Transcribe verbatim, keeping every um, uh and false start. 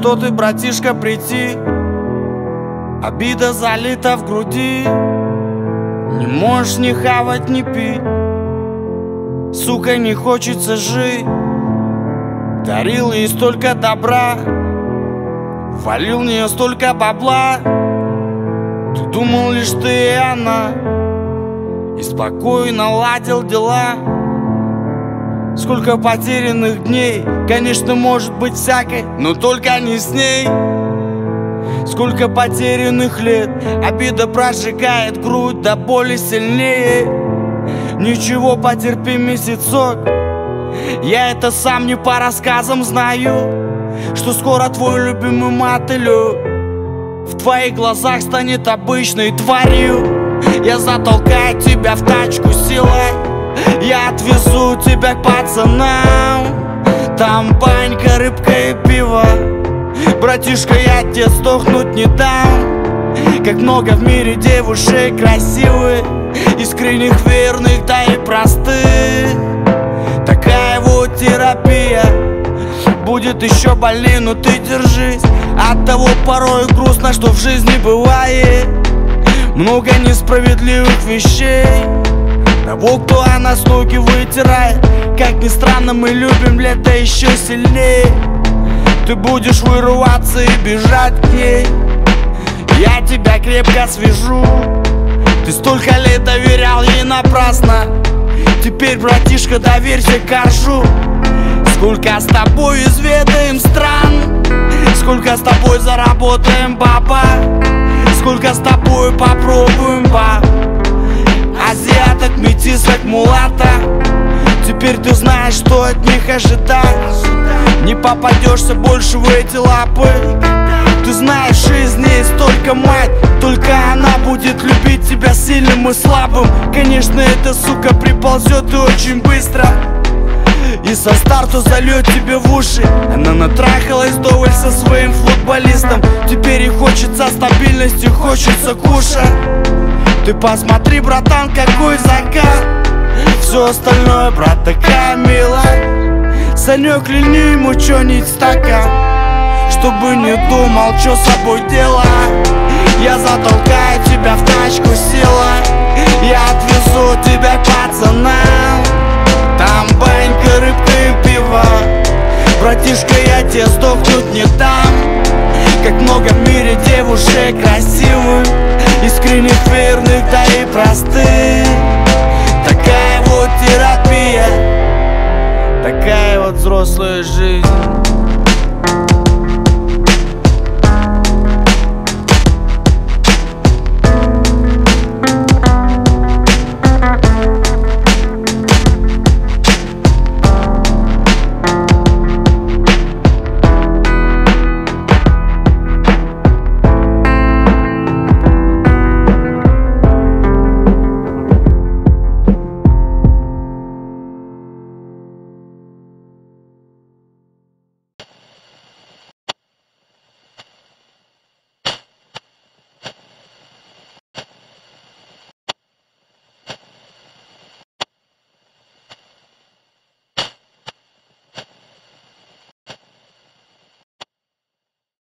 что ты, братишка, прийти. Обида залита в груди, не можешь ни хавать, ни пить. Сука, не хочется жить. Дарил ей столько добра, валил в нее столько бабла. Ты думал лишь ты и она, и спокойно ладил дела. Сколько потерянных дней, конечно, может быть всякой, но только не с ней. Сколько потерянных лет, обида прожигает грудь до боли сильнее. Ничего, потерпи месяцок, я это сам не по рассказам знаю, что скоро твой любимый мотылек в твоих глазах станет обычной тварью. Я затолкаю тебя в тачку силой, я отвезу тебя к пацанам. Там банька, рыбка и пиво. Братишка, я тебе сдохнуть не дам. Как много в мире девушек красивых, искренних, верных, да и простых. Такая вот терапия будет еще больнее, но ты держись. От того порой грустно, что в жизни бывает много несправедливых вещей. Того, кто о нас ноги вытирает. Как ни странно, мы любим лето еще сильнее. Ты будешь вырываться и бежать к ней, я тебя крепко свяжу. Ты столько лет доверял ей напрасно, теперь, братишка, доверься коржу. Сколько с тобой изведаем стран, сколько с тобой заработаем баба, сколько с тобой попробуем баб. Азиаток, метисок, мулата. Теперь ты знаешь, что от них ожидать. Не попадешься больше в эти лапы. Ты знаешь, в жизни есть только мать, только она будет любить тебя сильным и слабым. Конечно, эта сука приползет и очень быстро, и со старту зальет тебе в уши. Она натрахалась вдоволь со своим футболистом. Теперь ей хочется стабильности, хочется кушать. Ты посмотри, братан, какой закат. Все остальное, брат, такая милая. Санек, льни ему чё-нибудь стакан, чтобы не думал, чё с собой делать. Я затолкаю тебя в тачку силой, я отвезу тебя к пацанам. Там банька, рыбка и пиво. Братишка, я тебе сдохнуть не дам. Как много в мире девушек красивых, искренних, верных, да и простых. Такая вот терапия, такая вот взрослая жизнь.